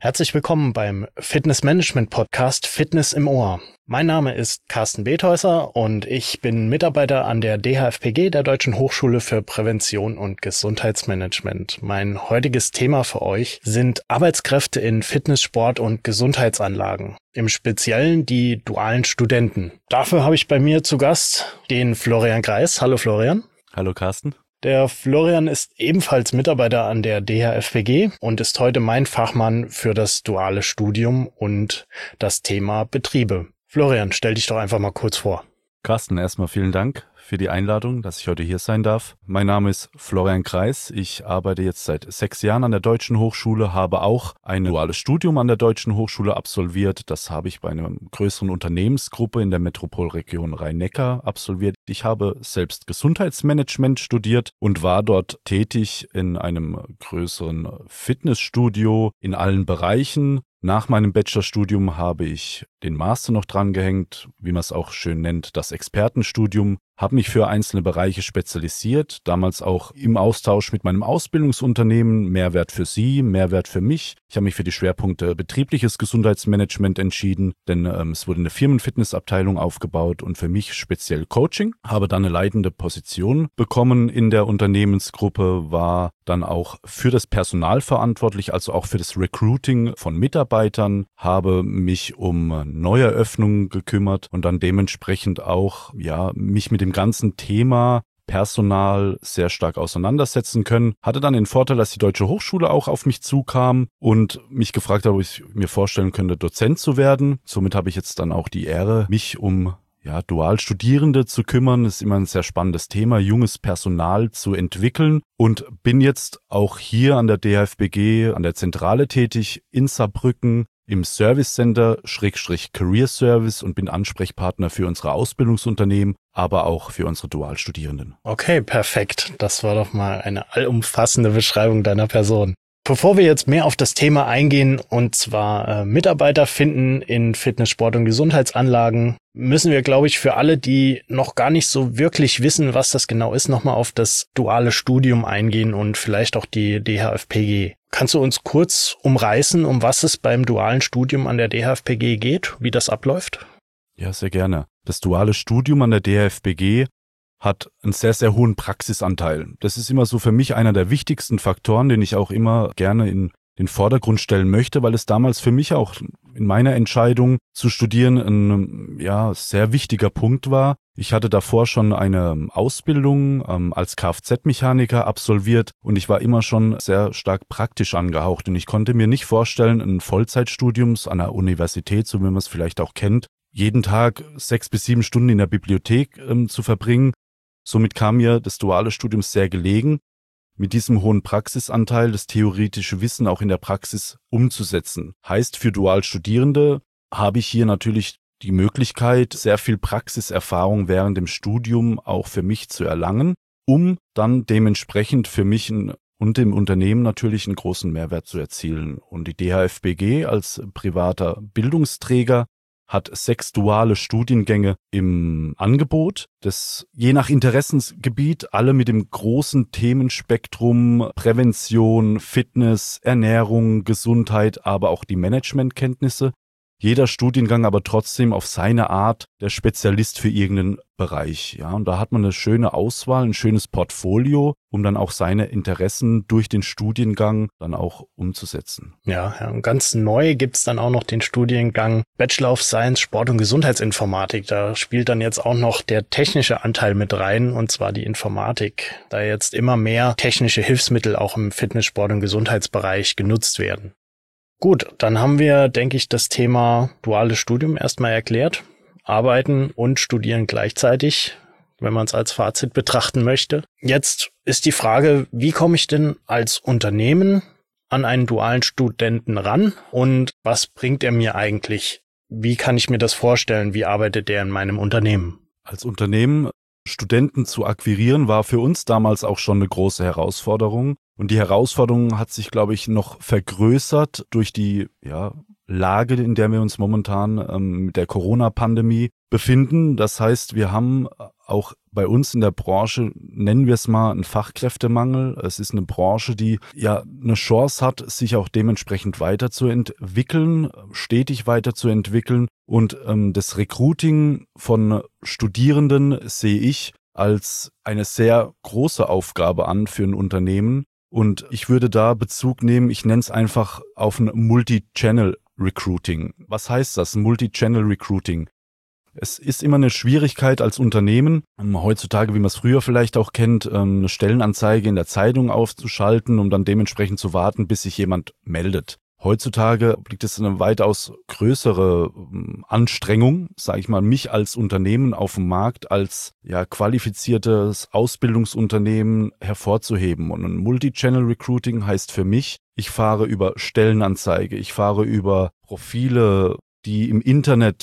Herzlich willkommen beim Fitnessmanagement-Podcast Fitness im Ohr. Mein Name ist Carsten Bethäuser und ich bin Mitarbeiter an der DHFPG, der Deutschen Hochschule für Prävention und Gesundheitsmanagement. Mein heutiges Thema für euch sind Arbeitskräfte in Fitness-, Sport- und Gesundheitsanlagen. Im Speziellen die dualen Studenten. Dafür habe ich bei mir zu Gast den Florian Greis. Hallo Florian. Hallo Carsten. Der Florian ist ebenfalls Mitarbeiter an der DHFPG und ist heute mein Fachmann für das duale Studium und das Thema Betriebe. Florian, stell dich doch einfach mal kurz vor. Carsten, erstmal vielen Dank für die Einladung, dass ich heute hier sein darf. Mein Name ist Florian Greis. Ich arbeite jetzt seit 6 Jahren an der Deutschen Hochschule, habe auch ein duales Studium an der Deutschen Hochschule absolviert. Das habe ich bei einer größeren Unternehmensgruppe in der Metropolregion Rhein-Neckar absolviert. Ich habe selbst Gesundheitsmanagement studiert und war dort tätig in einem größeren Fitnessstudio in allen Bereichen. Nach meinem Bachelorstudium habe ich den Master noch drangehängt, wie man es auch schön nennt, das Expertenstudium, habe mich für einzelne Bereiche spezialisiert, damals auch im Austausch mit meinem Ausbildungsunternehmen, Mehrwert für Sie, Mehrwert für mich. Ich habe mich für die Schwerpunkte betriebliches Gesundheitsmanagement entschieden, denn es wurde eine Firmenfitnessabteilung aufgebaut und für mich speziell Coaching. Habe dann eine leitende Position bekommen in der Unternehmensgruppe, war dann auch für das Personal verantwortlich, also auch für das Recruiting von Mitarbeitern, habe mich um Neueröffnungen gekümmert und dann dementsprechend auch mich mit dem ganzen Thema Personal sehr stark auseinandersetzen können. Hatte dann den Vorteil, dass die Deutsche Hochschule auch auf mich zukam und mich gefragt hat, ob ich mir vorstellen könnte, Dozent zu werden. Somit habe ich jetzt dann auch die Ehre, mich um Dualstudierende zu kümmern. Das ist immer ein sehr spannendes Thema, junges Personal zu entwickeln und bin jetzt auch hier an der DHFPG, an der Zentrale tätig in Saarbrücken, im Service Center /Career Service und bin Ansprechpartner für unsere Ausbildungsunternehmen, aber auch für unsere Dualstudierenden. Okay, perfekt. Das war doch mal eine allumfassende Beschreibung deiner Person. Bevor wir jetzt mehr auf das Thema eingehen, und zwar Mitarbeiter finden in Fitness-, Sport- und Gesundheitsanlagen, müssen wir, glaube ich, für alle, die noch gar nicht so wirklich wissen, was das genau ist, nochmal auf das duale Studium eingehen und vielleicht auch die DHFPG. Kannst du uns kurz umreißen, um was es beim dualen Studium an der DHFPG geht, wie das abläuft? Ja, sehr gerne. Das duale Studium an der DHFPG hat einen sehr, sehr hohen Praxisanteil. Das ist immer so für mich einer der wichtigsten Faktoren, den ich auch immer gerne in den Vordergrund stellen möchte, weil es damals für mich auch in meiner Entscheidung zu studieren ein sehr wichtiger Punkt war. Ich hatte davor schon eine Ausbildung als Kfz-Mechaniker absolviert und ich war immer schon sehr stark praktisch angehaucht und ich konnte mir nicht vorstellen, ein Vollzeitstudium an der Universität, so wie man es vielleicht auch kennt, jeden Tag 6 bis 7 Stunden in der Bibliothek zu verbringen. Somit kam mir das duale Studium sehr gelegen, mit diesem hohen Praxisanteil das theoretische Wissen auch in der Praxis umzusetzen. Heißt, für Dualstudierende habe ich hier natürlich die Möglichkeit, sehr viel Praxiserfahrung während dem Studium auch für mich zu erlangen, um dann dementsprechend für mich und dem Unternehmen natürlich einen großen Mehrwert zu erzielen. Und die DHFPG als privater Bildungsträger hat 6 duale Studiengänge im Angebot, das je nach Interessensgebiet alle mit dem großen Themenspektrum Prävention, Fitness, Ernährung, Gesundheit, aber auch die Managementkenntnisse. Jeder Studiengang aber trotzdem auf seine Art der Spezialist für irgendeinen Bereich. Ja, und da hat man eine schöne Auswahl, ein schönes Portfolio, um dann auch seine Interessen durch den Studiengang dann auch umzusetzen. Ja, und ganz neu gibt's dann auch noch den Studiengang Bachelor of Science Sport- und Gesundheitsinformatik. Da spielt dann jetzt auch noch der technische Anteil mit rein, und zwar die Informatik, da jetzt immer mehr technische Hilfsmittel auch im Fitness-, Sport- und Gesundheitsbereich genutzt werden. Gut, dann haben wir, denke ich, das Thema duales Studium erstmal erklärt. Arbeiten und studieren gleichzeitig, wenn man es als Fazit betrachten möchte. Jetzt ist die Frage, wie komme ich denn als Unternehmen an einen dualen Studenten ran und was bringt er mir eigentlich? Wie kann ich mir das vorstellen? Wie arbeitet der in meinem Unternehmen? Als Unternehmen Studenten zu akquirieren, war für uns damals auch schon eine große Herausforderung. Und die Herausforderung hat sich, glaube ich, noch vergrößert durch die Lage, in der wir uns momentan mit der Corona-Pandemie befinden. Das heißt, wir haben auch bei uns in der Branche, nennen wir es mal, einen Fachkräftemangel. Es ist eine Branche, die ja eine Chance hat, sich auch dementsprechend weiterzuentwickeln, stetig weiterzuentwickeln. Und das Recruiting von Studierenden sehe ich als eine sehr große Aufgabe an für ein Unternehmen. Und ich würde da Bezug nehmen, ich nenne es einfach auf ein Multi-Channel Recruiting. Was heißt das? Multi-Channel Recruiting. Es ist immer eine Schwierigkeit als Unternehmen, heutzutage, wie man es früher vielleicht auch kennt, eine Stellenanzeige in der Zeitung aufzuschalten, um dann dementsprechend zu warten, bis sich jemand meldet. Heutzutage liegt es eine weitaus größere Anstrengung, sage ich mal, mich als Unternehmen auf dem Markt als qualifiziertes Ausbildungsunternehmen hervorzuheben. Und ein Multi-Channel-Recruiting heißt für mich, ich fahre über Stellenanzeige, ich fahre über Profile, die im Internet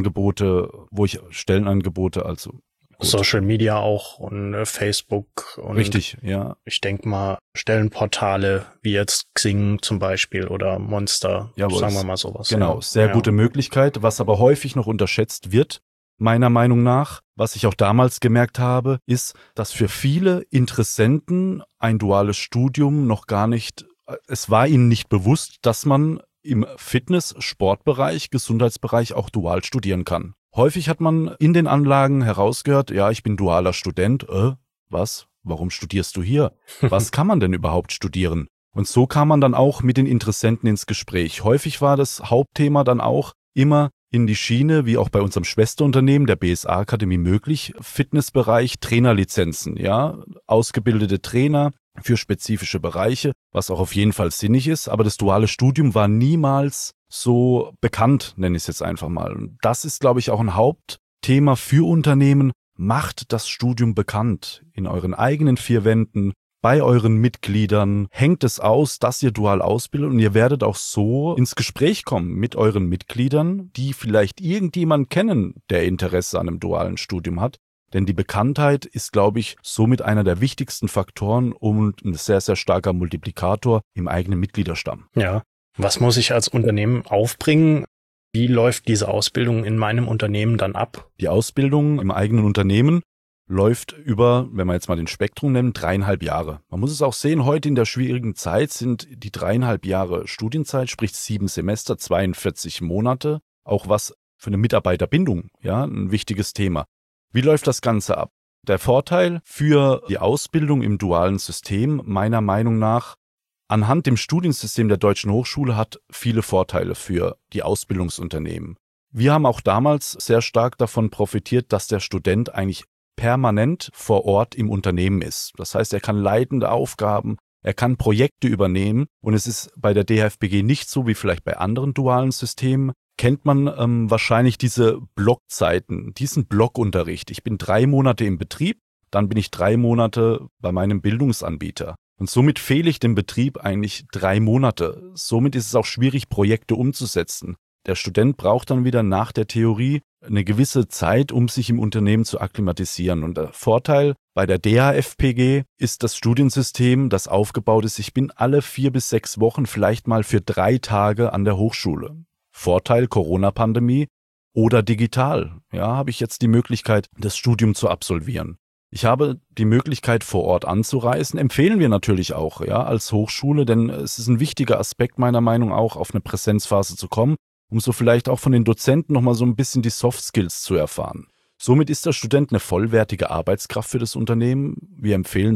Stellenangebote, also Social Media auch und Facebook und richtig, ja. Ich denke mal Stellenportale wie jetzt Xing zum Beispiel oder Monster, sagen wir mal sowas. Genau, sehr gute Möglichkeit, was aber häufig noch unterschätzt wird, meiner Meinung nach, was ich auch damals gemerkt habe, ist, dass für viele Interessenten ein duales Studium noch gar nicht, es war ihnen nicht bewusst, dass man im Fitness-, Sportbereich, Gesundheitsbereich auch dual studieren kann. Häufig hat man in den Anlagen herausgehört, ja, ich bin dualer Student. Was? Warum studierst du hier? Was kann man denn überhaupt studieren? Und so kam man dann auch mit den Interessenten ins Gespräch. Häufig war das Hauptthema dann auch immer in die Schiene, wie auch bei unserem Schwesterunternehmen, der BSA Akademie möglich, Fitnessbereich, Trainerlizenzen, ja, ausgebildete Trainer für spezifische Bereiche, was auch auf jeden Fall sinnig ist, aber das duale Studium war niemals so bekannt, nenne ich es jetzt einfach mal. Und das ist, glaube ich, auch ein Hauptthema für Unternehmen. Macht das Studium bekannt in euren eigenen vier Wänden, bei euren Mitgliedern. Hängt es aus, dass ihr dual ausbildet und ihr werdet auch so ins Gespräch kommen mit euren Mitgliedern, die vielleicht irgendjemanden kennen, der Interesse an einem dualen Studium hat. Denn die Bekanntheit ist, glaube ich, somit einer der wichtigsten Faktoren und ein sehr, sehr starker Multiplikator im eigenen Mitgliederstamm. Ja. Was muss ich als Unternehmen aufbringen? Wie läuft diese Ausbildung in meinem Unternehmen dann ab? Die Ausbildung im eigenen Unternehmen läuft über, wenn wir jetzt mal den Spektrum nennen, 3,5 Jahre. Man muss es auch sehen, heute in der schwierigen Zeit sind die 3,5 Jahre Studienzeit, sprich 7 Semester, 42 Monate, auch was für eine Mitarbeiterbindung, ja, ein wichtiges Thema. Wie läuft das Ganze ab? Der Vorteil für die Ausbildung im dualen System, meiner Meinung nach, anhand dem Studiensystem der Deutschen Hochschule hat viele Vorteile für die Ausbildungsunternehmen. Wir haben auch damals sehr stark davon profitiert, dass der Student eigentlich permanent vor Ort im Unternehmen ist. Das heißt, er kann leitende Aufgaben, er kann Projekte übernehmen und es ist bei der DHFBG nicht so wie vielleicht bei anderen dualen Systemen. Kennt man wahrscheinlich diese Blockzeiten, diesen Blockunterricht. Ich bin 3 Monate im Betrieb, dann bin ich 3 Monate bei meinem Bildungsanbieter. Und somit fehle ich dem Betrieb eigentlich 3 Monate. Somit ist es auch schwierig, Projekte umzusetzen. Der Student braucht dann wieder nach der Theorie eine gewisse Zeit, um sich im Unternehmen zu akklimatisieren. Und der Vorteil bei der DHFPG ist das Studiensystem, das aufgebaut ist. Ich bin alle 4 bis 6 Wochen vielleicht mal für 3 Tage an der Hochschule. Vorteil Corona-Pandemie oder digital. Ja, habe ich jetzt die Möglichkeit, das Studium zu absolvieren. Ich habe die Möglichkeit, vor Ort anzureisen. Empfehlen wir natürlich auch, ja, als Hochschule, denn es ist ein wichtiger Aspekt meiner Meinung nach auch, auf eine Präsenzphase zu kommen, um so vielleicht auch von den Dozenten nochmal so ein bisschen die Soft Skills zu erfahren. Somit ist der Student eine vollwertige Arbeitskraft für das Unternehmen. Wir empfehlen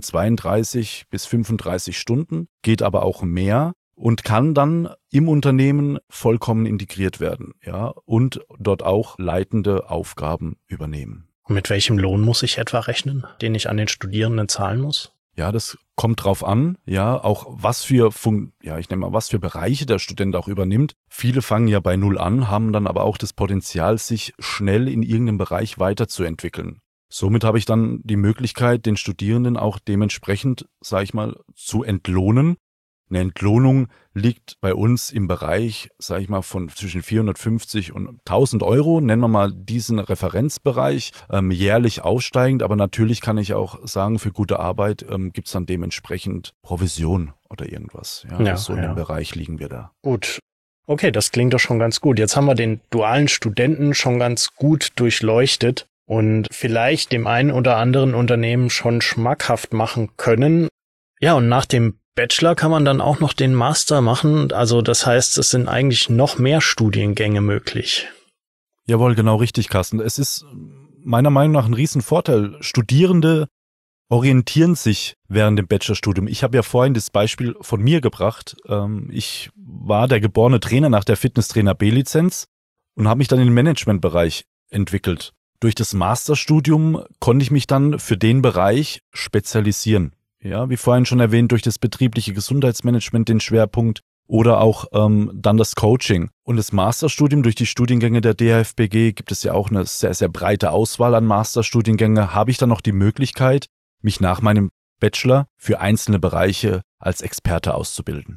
32 bis 35 Stunden, geht aber auch mehr und kann dann im Unternehmen vollkommen integriert werden, ja, und dort auch leitende Aufgaben übernehmen. Und mit welchem Lohn muss ich etwa rechnen, den ich an den Studierenden zahlen muss? Ja, das kommt drauf an, ja, auch was für Bereiche der Student auch übernimmt. Viele fangen ja bei 0 an, haben dann aber auch das Potenzial, sich schnell in irgendeinem Bereich weiterzuentwickeln. Somit habe ich dann die Möglichkeit, den Studierenden auch dementsprechend, sage ich mal, zu entlohnen. Eine Entlohnung liegt bei uns im Bereich, sage ich mal, von zwischen 450 und 1000 Euro, nennen wir mal diesen Referenzbereich, jährlich aufsteigend. Aber natürlich kann ich auch sagen, für gute Arbeit gibt es dann dementsprechend Provision oder irgendwas. Ja, so in dem Bereich liegen wir da. Gut, Okay, das klingt doch schon ganz gut. Jetzt haben wir den dualen Studenten schon ganz gut durchleuchtet und vielleicht dem einen oder anderen Unternehmen schon schmackhaft machen können. Ja, und nach dem Bachelor kann man dann auch noch den Master machen. Also das heißt, es sind eigentlich noch mehr Studiengänge möglich. Jawohl, genau richtig, Carsten. Es ist meiner Meinung nach ein Riesenvorteil. Studierende orientieren sich während dem Bachelorstudium. Ich habe ja vorhin das Beispiel von mir gebracht. Ich war der geborene Trainer nach der Fitnesstrainer B-Lizenz und habe mich dann in den Managementbereich entwickelt. Durch das Masterstudium konnte ich mich dann für den Bereich spezialisieren. Ja, wie vorhin schon erwähnt, durch das betriebliche Gesundheitsmanagement den Schwerpunkt oder auch dann das Coaching. Und das Masterstudium durch die Studiengänge der DHFBG gibt es ja auch eine sehr, sehr breite Auswahl an Masterstudiengänge. Habe ich dann noch die Möglichkeit, mich nach meinem Bachelor für einzelne Bereiche als Experte auszubilden.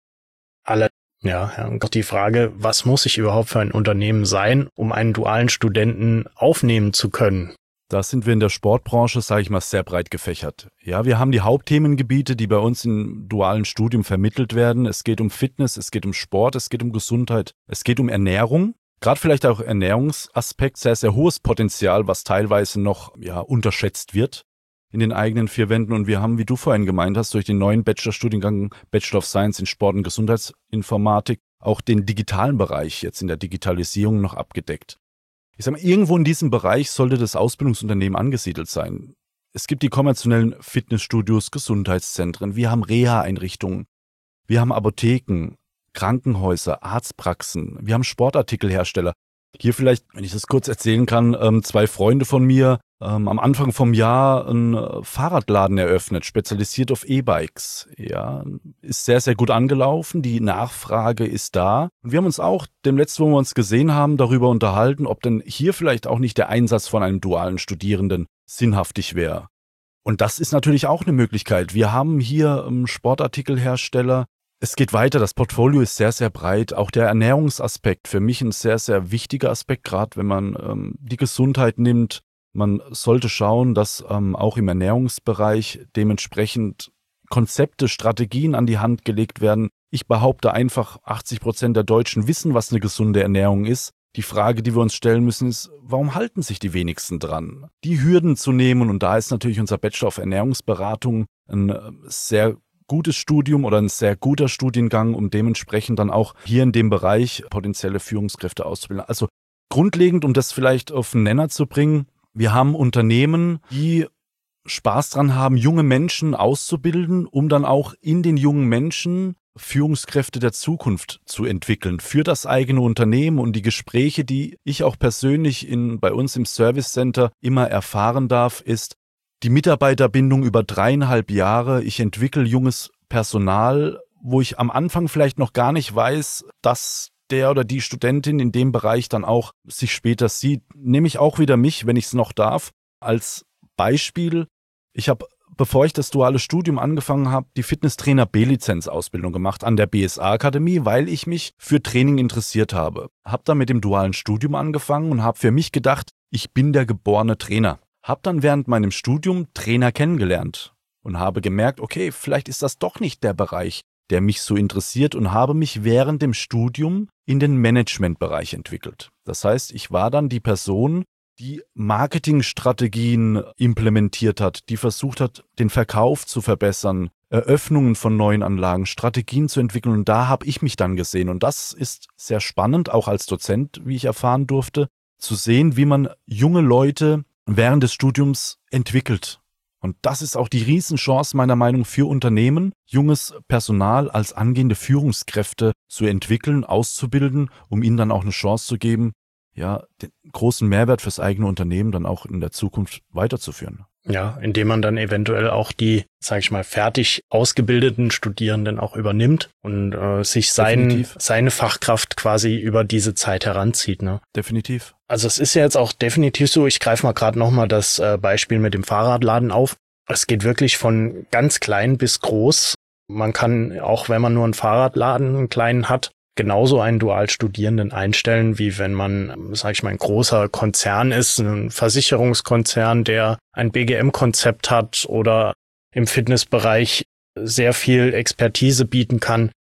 Ja, und die Frage, was muss ich überhaupt für ein Unternehmen sein, um einen dualen Studenten aufnehmen zu können? Da sind wir in der Sportbranche, sage ich mal, sehr breit gefächert. Ja, wir haben die Hauptthemengebiete, die bei uns im dualen Studium vermittelt werden. Es geht um Fitness, es geht um Sport, es geht um Gesundheit, es geht um Ernährung. Gerade vielleicht auch Ernährungsaspekt, sehr, sehr hohes Potenzial, was teilweise noch unterschätzt wird in den eigenen vier Wänden. Und wir haben, wie du vorhin gemeint hast, durch den neuen Bachelorstudiengang Bachelor of Science in Sport- und Gesundheitsinformatik auch den digitalen Bereich jetzt in der Digitalisierung noch abgedeckt. Ich sage mal, irgendwo in diesem Bereich sollte das Ausbildungsunternehmen angesiedelt sein. Es gibt die konventionellen Fitnessstudios, Gesundheitszentren, wir haben Reha-Einrichtungen, wir haben Apotheken, Krankenhäuser, Arztpraxen, wir haben Sportartikelhersteller. Hier vielleicht, wenn ich das kurz erzählen kann, 2 Freunde von mir am Anfang vom Jahr einen Fahrradladen eröffnet, spezialisiert auf E-Bikes. Ja, ist sehr, sehr gut angelaufen, die Nachfrage ist da. Und wir haben uns auch, dem letzten, wo wir uns gesehen haben, darüber unterhalten, ob denn hier vielleicht auch nicht der Einsatz von einem dualen Studierenden sinnhaftig wäre. Und das ist natürlich auch eine Möglichkeit. Wir haben hier Sportartikelhersteller. Es geht weiter, das Portfolio ist sehr, sehr breit. Auch der Ernährungsaspekt, für mich ein sehr, sehr wichtiger Aspekt, gerade wenn man die Gesundheit nimmt. Man sollte schauen, dass auch im Ernährungsbereich dementsprechend Konzepte, Strategien an die Hand gelegt werden. Ich behaupte einfach, 80% der Deutschen wissen, was eine gesunde Ernährung ist. Die Frage, die wir uns stellen müssen, ist, warum halten sich die wenigsten dran? Die Hürden zu nehmen, und da ist natürlich unser Bachelor of Ernährungsberatung ein sehr gutes Studium oder ein sehr guter Studiengang, um dementsprechend dann auch hier in dem Bereich potenzielle Führungskräfte auszubilden. Also grundlegend, um das vielleicht auf den Nenner zu bringen, wir haben Unternehmen, die Spaß dran haben, junge Menschen auszubilden, um dann auch in den jungen Menschen Führungskräfte der Zukunft zu entwickeln für das eigene Unternehmen. Und die Gespräche, die ich auch persönlich bei uns im Service Center immer erfahren darf, ist die Mitarbeiterbindung über 3,5 Jahre. Ich entwickle junges Personal, wo ich am Anfang vielleicht noch gar nicht weiß, dass der oder die Studentin in dem Bereich dann auch sich später sieht. Nehme ich auch wieder mich, wenn ich es noch darf, als Beispiel. Ich habe, bevor ich das duale Studium angefangen habe, die Fitnesstrainer B-Lizenz-Ausbildung gemacht an der BSA-Akademie, weil ich mich für Training interessiert habe. Habe dann mit dem dualen Studium angefangen und habe für mich gedacht, ich bin der geborene Trainer. Habe dann während meinem Studium Trainer kennengelernt und habe gemerkt, okay, vielleicht ist das doch nicht der Bereich, der mich so interessiert, und habe mich während dem Studium in den Managementbereich entwickelt. Das heißt, ich war dann die Person, die Marketingstrategien implementiert hat, die versucht hat, den Verkauf zu verbessern, Eröffnungen von neuen Anlagen, Strategien zu entwickeln, und da habe ich mich dann gesehen. Und das ist sehr spannend, auch als Dozent, wie ich erfahren durfte, zu sehen, wie man junge Leute während des Studiums entwickelt. Und das ist auch die Riesenchance meiner Meinung nach für Unternehmen, junges Personal als angehende Führungskräfte zu entwickeln, auszubilden, um ihnen dann auch eine Chance zu geben, ja, den großen Mehrwert fürs eigene Unternehmen dann auch in der Zukunft weiterzuführen. Ja, indem man dann eventuell auch die, sage ich mal, fertig ausgebildeten Studierenden auch übernimmt und sich seine Fachkraft quasi über diese Zeit heranzieht. Ne? Definitiv. Also es ist ja jetzt auch definitiv so, ich greife mal gerade nochmal das Beispiel mit dem Fahrradladen auf. Es geht wirklich von ganz klein bis groß. Man kann, auch wenn man nur einen Fahrradladen, einen kleinen hat, genauso einen Dualstudierenden einstellen, wie wenn man, sag ich mal, ein großer Konzern ist, ein Versicherungskonzern, der ein BGM-Konzept hat oder im Fitnessbereich sehr viel Expertise bieten kann.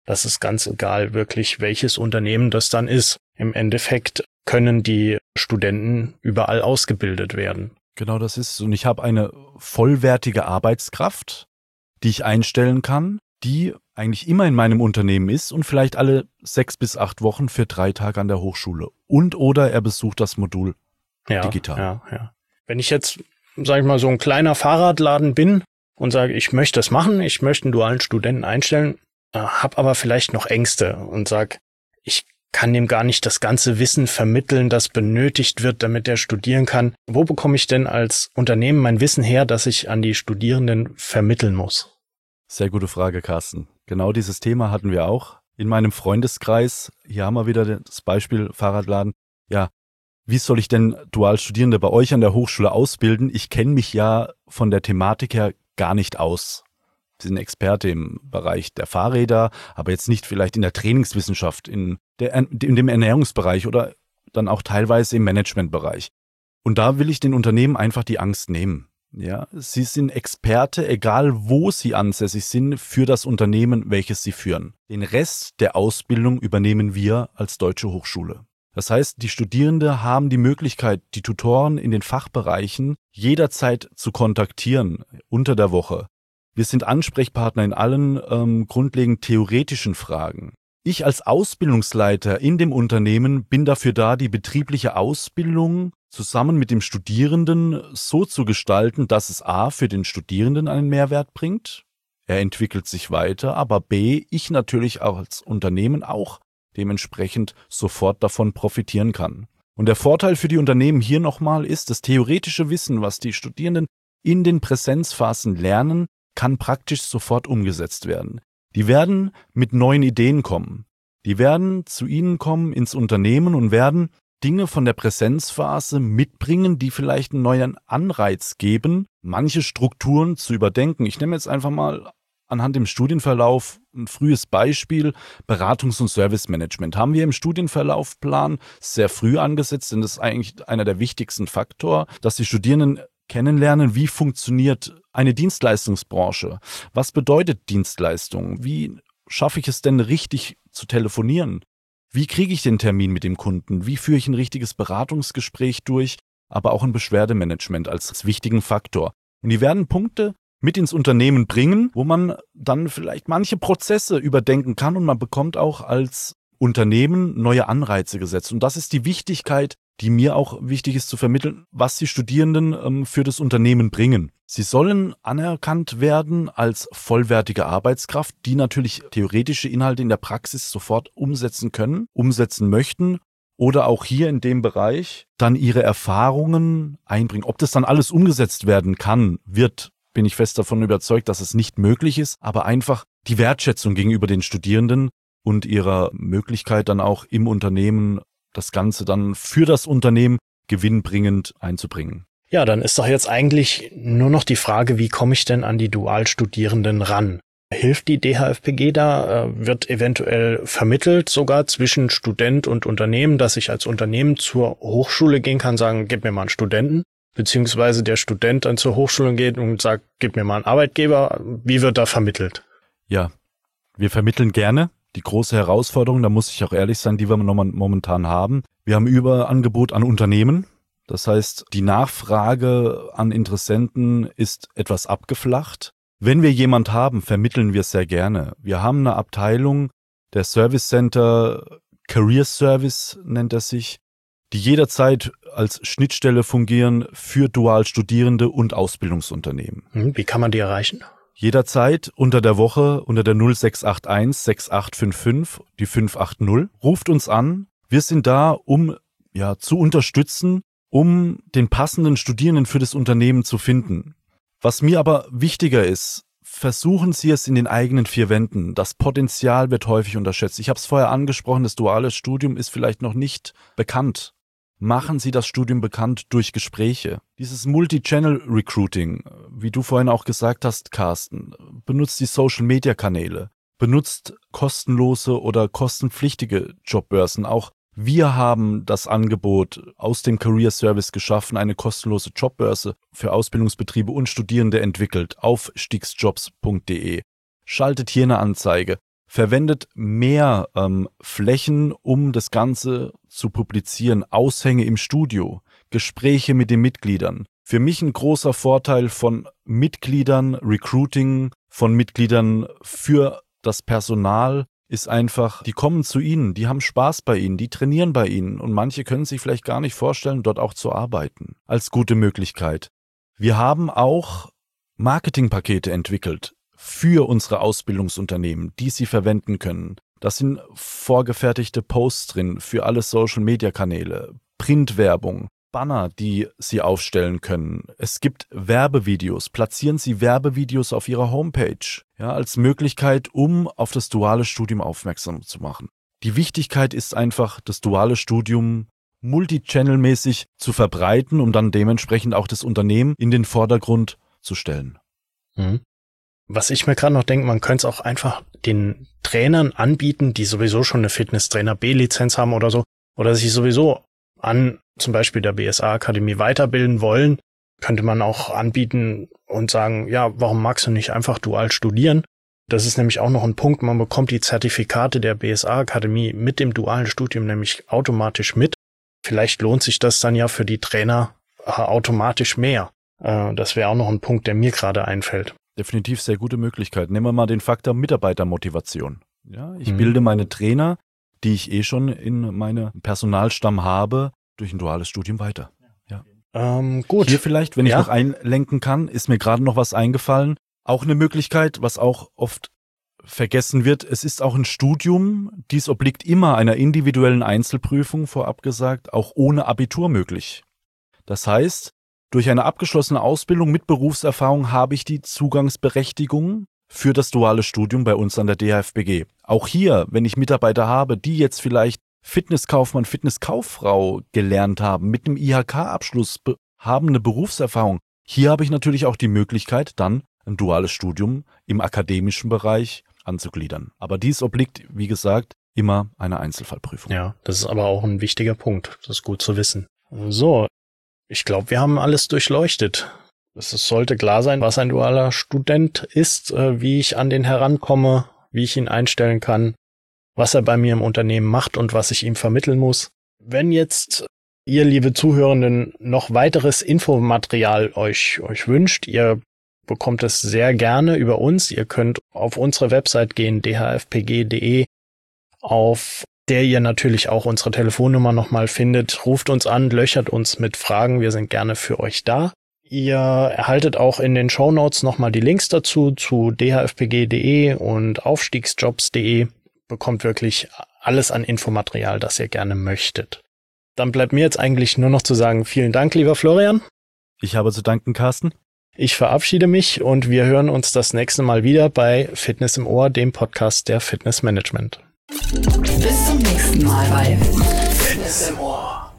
Das ist ganz egal wirklich, welches Unternehmen das dann ist. Im Endeffekt können die Studenten überall ausgebildet werden. Genau, das ist. Und ich habe eine vollwertige Arbeitskraft, die ich einstellen kann, die eigentlich immer in meinem Unternehmen ist und vielleicht alle 6 bis 8 Wochen für 3 Tage an der Hochschule. Oder er besucht das Modul digital. Ja. Wenn ich jetzt, sage ich mal, so ein kleiner Fahrradladen bin und sage, ich möchte das machen, ich möchte einen dualen Studenten einstellen, habe aber vielleicht noch Ängste und sage, ich kann dem gar nicht das ganze Wissen vermitteln, das benötigt wird, damit er studieren kann. Wo bekomme ich denn als Unternehmen mein Wissen her, das ich an die Studierenden vermitteln muss? Sehr gute Frage, Carsten. Genau dieses Thema hatten wir auch in meinem Freundeskreis. Hier haben wir wieder das Beispiel Fahrradladen. Ja, wie soll ich denn Dualstudierende bei euch an der Hochschule ausbilden? Ich kenne mich ja von der Thematik her gar nicht aus. Sie sind Experte im Bereich der Fahrräder, aber jetzt nicht vielleicht in der Trainingswissenschaft, in dem Ernährungsbereich oder dann auch teilweise im Managementbereich. Und da will ich den Unternehmen einfach die Angst nehmen. Ja, sie sind Experte, egal wo sie ansässig sind, für das Unternehmen, welches sie führen. Den Rest der Ausbildung übernehmen wir als Deutsche Hochschule. Das heißt, die Studierenden haben die Möglichkeit, die Tutoren in den Fachbereichen jederzeit zu kontaktieren, unter der Woche. Wir sind Ansprechpartner in allen grundlegend theoretischen Fragen. Ich als Ausbildungsleiter in dem Unternehmen bin dafür da, die betriebliche Ausbildung zusammen mit dem Studierenden so zu gestalten, dass es a. für den Studierenden einen Mehrwert bringt, er entwickelt sich weiter, aber b. ich natürlich auch als Unternehmen auch dementsprechend sofort davon profitieren kann. Und der Vorteil für die Unternehmen hier nochmal ist, das theoretische Wissen, was die Studierenden in den Präsenzphasen lernen, kann praktisch sofort umgesetzt werden. Die werden mit neuen Ideen kommen. Die werden zu Ihnen kommen ins Unternehmen und werden Dinge von der Präsenzphase mitbringen, die vielleicht einen neuen Anreiz geben, manche Strukturen zu überdenken. Ich nehme jetzt einfach mal anhand dem Studienverlauf ein frühes Beispiel. Beratungs- und Servicemanagement haben wir im Studienverlaufplan sehr früh angesetzt, denn das ist eigentlich einer der wichtigsten Faktoren, dass die Studierenden kennenlernen, wie funktioniert eine Dienstleistungsbranche. Was bedeutet Dienstleistung? Wie schaffe ich es denn richtig zu telefonieren? Wie kriege ich den Termin mit dem Kunden? Wie führe ich ein richtiges Beratungsgespräch durch? Aber auch ein Beschwerdemanagement als wichtigen Faktor. Und die werden Punkte mit ins Unternehmen bringen, wo man dann vielleicht manche Prozesse überdenken kann und man bekommt auch als Unternehmen neue Anreize gesetzt. Und das ist die Wichtigkeit, die mir auch wichtig ist zu vermitteln, was die Studierenden für das Unternehmen bringen. Sie sollen anerkannt werden als vollwertige Arbeitskraft, die natürlich theoretische Inhalte in der Praxis sofort umsetzen können, umsetzen möchten oder auch hier in dem Bereich dann ihre Erfahrungen einbringen. Ob das dann alles umgesetzt werden kann, bin ich fest davon überzeugt, dass es nicht möglich ist, aber einfach die Wertschätzung gegenüber den Studierenden und ihrer Möglichkeit dann auch im Unternehmen das Ganze dann für das Unternehmen gewinnbringend einzubringen. Ja, dann ist doch jetzt eigentlich nur noch die Frage, wie komme ich denn an die Dualstudierenden ran? Hilft die DHFPG da? Wird eventuell vermittelt sogar zwischen Student und Unternehmen, dass ich als Unternehmen zur Hochschule gehen kann, sagen, gib mir mal einen Studenten, beziehungsweise der Student dann zur Hochschule geht und sagt, gib mir mal einen Arbeitgeber. Wie wird da vermittelt? Ja, wir vermitteln gerne. Die große Herausforderung, da muss ich auch ehrlich sein, die wir momentan haben. Wir haben Überangebot an Unternehmen. Das heißt, die Nachfrage an Interessenten ist etwas abgeflacht. Wenn wir jemand haben, vermitteln wir es sehr gerne. Wir haben eine Abteilung, der Service Center, Career Service nennt er sich, die jederzeit als Schnittstelle fungieren für Dualstudierende und Ausbildungsunternehmen. Wie kann man die erreichen? Jederzeit unter der Woche unter der 0681 6855 die 580. Ruft uns an. Wir sind da, um zu unterstützen, um den passenden Studierenden für das Unternehmen zu finden. Was mir aber wichtiger ist, versuchen Sie es in den eigenen 4 Wänden. Das Potenzial wird häufig unterschätzt. Ich habe es vorher angesprochen, das duale Studium ist vielleicht noch nicht bekannt. Machen Sie das Studium bekannt durch Gespräche. Dieses Multi-Channel-Recruiting, wie du vorhin auch gesagt hast, Carsten, benutzt die Social-Media-Kanäle, benutzt kostenlose oder kostenpflichtige Jobbörsen. Auch wir haben das Angebot aus dem Career Service geschaffen, eine kostenlose Jobbörse für Ausbildungsbetriebe und Studierende entwickelt auf stiegsjobs.de. Schaltet hier eine Anzeige. Verwendet mehr Flächen, um das Ganze zu publizieren. Aushänge im Studio, Gespräche mit den Mitgliedern. Für mich ein großer Vorteil von Mitgliedern, Recruiting, von Mitgliedern für das Personal ist einfach, die kommen zu Ihnen, die haben Spaß bei Ihnen, die trainieren bei Ihnen und manche können sich vielleicht gar nicht vorstellen, dort auch zu arbeiten. Als gute Möglichkeit. Wir haben auch Marketingpakete entwickelt für unsere Ausbildungsunternehmen, die sie verwenden können. Da sind vorgefertigte Posts drin für alle Social-Media-Kanäle, Printwerbung, Banner, die Sie aufstellen können. Es gibt Werbevideos. Platzieren Sie Werbevideos auf Ihrer Homepage, ja, als Möglichkeit, um auf das duale Studium aufmerksam zu machen. Die Wichtigkeit ist einfach, das duale Studium multichannelmäßig zu verbreiten, um dann dementsprechend auch das Unternehmen in den Vordergrund zu stellen. Mhm. Was ich mir gerade noch denke, man könnte es auch einfach den Trainern anbieten, die sowieso schon eine Fitnesstrainer B-Lizenz haben oder so, oder sich sowieso an zum Beispiel der BSA-Akademie weiterbilden wollen, könnte man auch anbieten und sagen, ja, warum magst du nicht einfach dual studieren? Das ist nämlich auch noch ein Punkt, man bekommt die Zertifikate der BSA-Akademie mit dem dualen Studium nämlich automatisch mit. Vielleicht lohnt sich das dann ja für die Trainer automatisch mehr. Das wäre auch noch ein Punkt, der mir gerade einfällt. Definitiv sehr gute Möglichkeit. Nehmen wir mal den Faktor Mitarbeitermotivation. Ja, ich bilde meine Trainer, die ich schon in meinem Personalstamm habe, durch ein duales Studium weiter. Ja. Gut. Hier vielleicht, wenn ich noch einlenken kann, ist mir gerade noch was eingefallen. Auch eine Möglichkeit, was auch oft vergessen wird, es ist auch ein Studium, dies obliegt immer einer individuellen Einzelprüfung, vorab gesagt, auch ohne Abitur möglich. Das heißt, durch eine abgeschlossene Ausbildung mit Berufserfahrung habe ich die Zugangsberechtigung für das duale Studium bei uns an der DHFBG. Auch hier, wenn ich Mitarbeiter habe, die jetzt vielleicht Fitnesskaufmann, Fitnesskauffrau gelernt haben, mit einem IHK-Abschluss haben eine Berufserfahrung, hier habe ich natürlich auch die Möglichkeit, dann ein duales Studium im akademischen Bereich anzugliedern. Aber dies obliegt, wie gesagt, immer einer Einzelfallprüfung. Ja, das ist aber auch ein wichtiger Punkt. Das ist gut zu wissen. So, ich glaube, wir haben alles durchleuchtet. Es sollte klar sein, was ein dualer Student ist, wie ich an den herankomme, wie ich ihn einstellen kann, was er bei mir im Unternehmen macht und was ich ihm vermitteln muss. Wenn jetzt ihr, liebe Zuhörenden, noch weiteres Infomaterial euch wünscht, ihr bekommt es sehr gerne über uns. Ihr könnt auf unsere Website gehen, dhfpg.de, auf der ihr natürlich auch unsere Telefonnummer nochmal findet. Ruft uns an, löchert uns mit Fragen, wir sind gerne für euch da. Ihr erhaltet auch in den Shownotes nochmal die Links dazu, zu dhfpg.de und aufstiegsjobs.de. Bekommt wirklich alles an Infomaterial, das ihr gerne möchtet. Dann bleibt mir jetzt eigentlich nur noch zu sagen, vielen Dank, lieber Florian. Ich habe zu danken, Carsten. Ich verabschiede mich und wir hören uns das nächste Mal wieder bei Fitness im Ohr, dem Podcast der Fitnessmanagement. Bis zum nächsten Mal bei Fitness im Ohr.